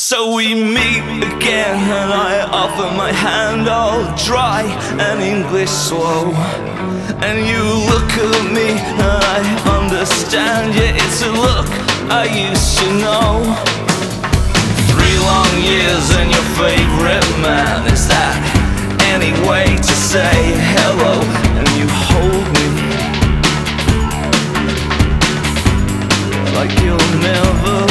So we meet again and I offer my hand all dry and English slow. And you look at me and I understand, yeah, it's a look I used to know. 3 long years and your favorite man, is that any way to say hello? And you hold me like you'll never